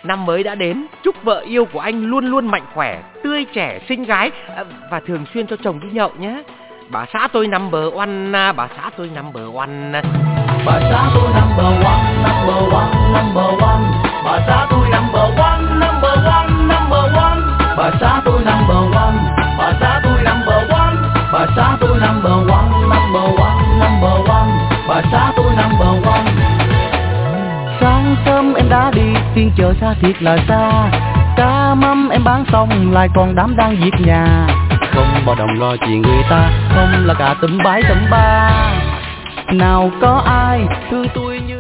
năm mới đã đến, chúc vợ yêu của anh luôn luôn mạnh khỏe, tươi trẻ, xinh gái và thường xuyên cho chồng đi nhậu nhé. Bà xã tôi number one, bà xã tôi number one. Bà xã tôi number one, number one, number one. Bà xã tôi number one, number one, number one. Bà xã tôi number one, bà xã tôi number one. Bà xã tôi number one, number one, number one. Bà xã tôi number one. Sáng sớm em đã đi, phiên chợ xa thiệt là xa. Cá mắm em bán xong lại còn đám đang việc nhà. Không bao đồng lo chuyện người ta, không là cả tùm bái tùm ba. Nào có ai thương tôi như